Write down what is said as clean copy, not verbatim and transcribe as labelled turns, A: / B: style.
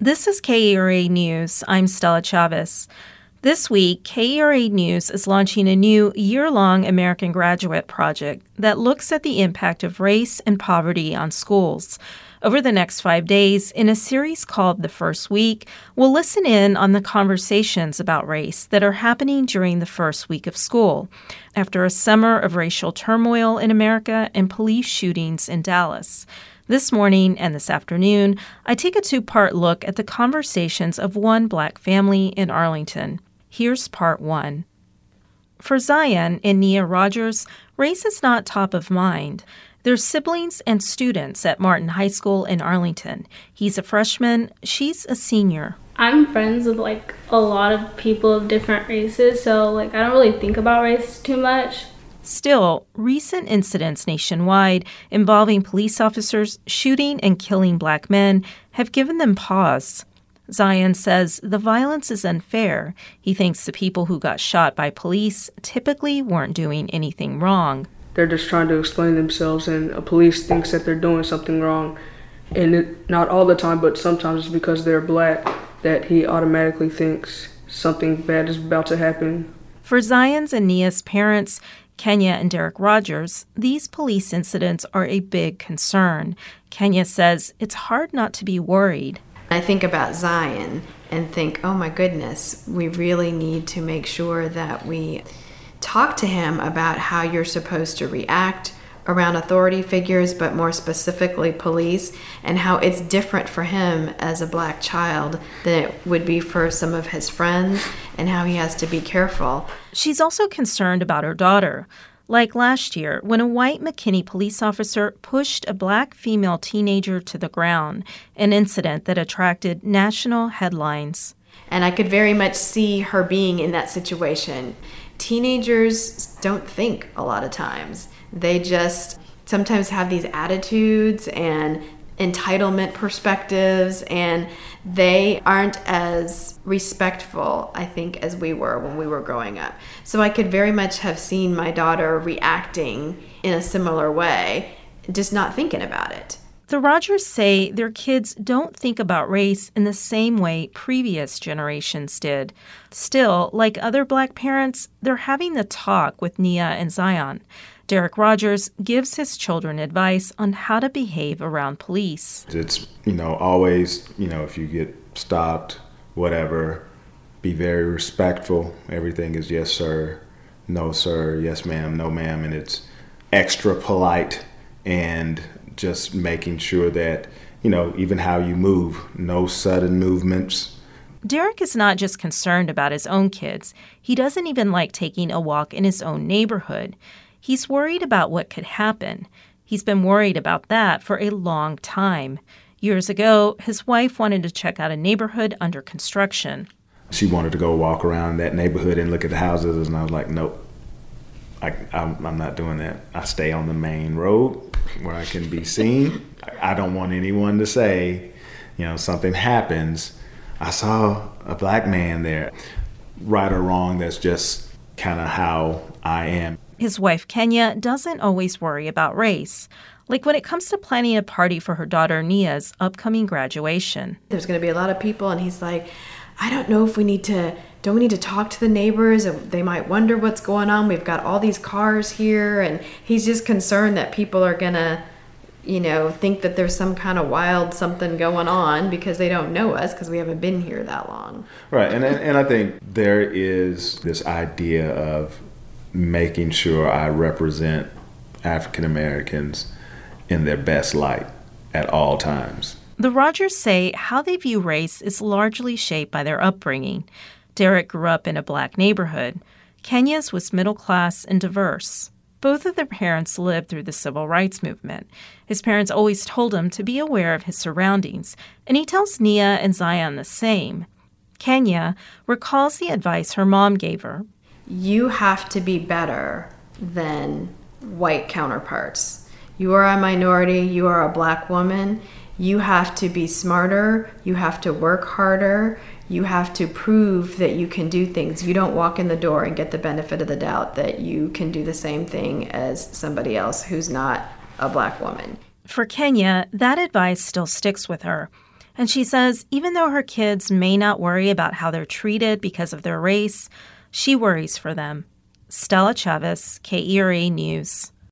A: This is KERA News. I'm Stella Chavez. This week, KERA News is launching a new year-long American Graduate project that looks at the impact of race and poverty on schools. Over the next 5 days, in a series called The First Week, we'll listen in on the conversations about race that are happening during the first week of school, after a summer of racial turmoil in America and police shootings in Dallas. This morning and this afternoon, I take a two-part look at the conversations of one Black family in Arlington. Here's part one. For Zion and Nia Rogers, race is not top of mind. They're siblings and students at Martin High School in Arlington. He's a freshman, she's a senior.
B: I'm friends with a lot of people of different races, so I don't really think about race too much.
A: Still, recent incidents nationwide involving police officers shooting and killing Black men have given them pause. Zion says the violence is unfair. He thinks the people who got shot by police typically weren't doing anything wrong.
C: They're just trying to explain themselves, and a police thinks that they're doing something wrong. And not all the time, but sometimes it's because they're Black that he automatically thinks something bad is about to happen.
A: For Zion's and Nia's parents, Kenya and Derek Rogers, these police incidents are a big concern. Kenya says it's hard not to be worried.
D: I think about Zion and think, oh my goodness, we really need to make sure that we talk to him about how you're supposed to react around authority figures, but more specifically police, and how it's different for him as a Black child than it would be for some of his friends, and how he has to be careful.
A: She's also concerned about her daughter. Like last year, when a white McKinney police officer pushed a Black female teenager to the ground, an incident that attracted national headlines.
D: And I could very much see her being in that situation. Teenagers don't think a lot of times. They just sometimes have these attitudes and entitlement perspectives, and they aren't as respectful, I think, as we were when we were growing up. So I could very much have seen my daughter reacting in a similar way, just not thinking about it.
A: The Rogers say their kids don't think about race in the same way previous generations did. Still, like other Black parents, they're having the talk with Nia and Zion. Derek Rogers gives his children advice on how to behave around police.
E: It's, always, if you get stopped, whatever, be very respectful. Everything is yes, sir, no, sir, yes, ma'am, no, ma'am. And it's extra polite, and just making sure that, even how you move, no sudden movements.
A: Derek is not just concerned about his own kids. He doesn't even like taking a walk in his own neighborhood. He's worried about what could happen. He's been worried about that for a long time. Years ago, his wife wanted to check out a neighborhood under construction.
E: She wanted to go walk around that neighborhood and look at the houses, and I was like, nope, I'm not doing that. I stay on the main road where I can be seen. I don't want anyone to say, something happens. I saw a Black man there. Right or wrong, that's just kind of how I am.
A: His wife, Kenya, doesn't always worry about race. Like when it comes to planning a party for her daughter Nia's upcoming graduation.
D: There's going to be a lot of people, and he's like, I don't know if don't we need to talk to the neighbors? They might wonder what's going on. We've got all these cars here, and he's just concerned that people are going to, think that there's some kind of wild something going on because they don't know us because we haven't been here that long.
E: Right, and I think there is this idea of making sure I represent African Americans in their best light at all times.
A: The Rogers say how they view race is largely shaped by their upbringing. Derek grew up in a Black neighborhood. Kenya's was middle class and diverse. Both of their parents lived through the civil rights movement. His parents always told him to be aware of his surroundings, and he tells Nia and Zion the same. Kenya recalls the advice her mom gave her.
D: You have to be better than white counterparts. You are a minority, you are a Black woman. You have to be smarter, you have to work harder, you have to prove that you can do things. You don't walk in the door and get the benefit of the doubt that you can do the same thing as somebody else who's not a Black woman.
A: For Kenya, that advice still sticks with her. And she says even though her kids may not worry about how they're treated because of their race, she worries for them. Stella Chavez, KERA News.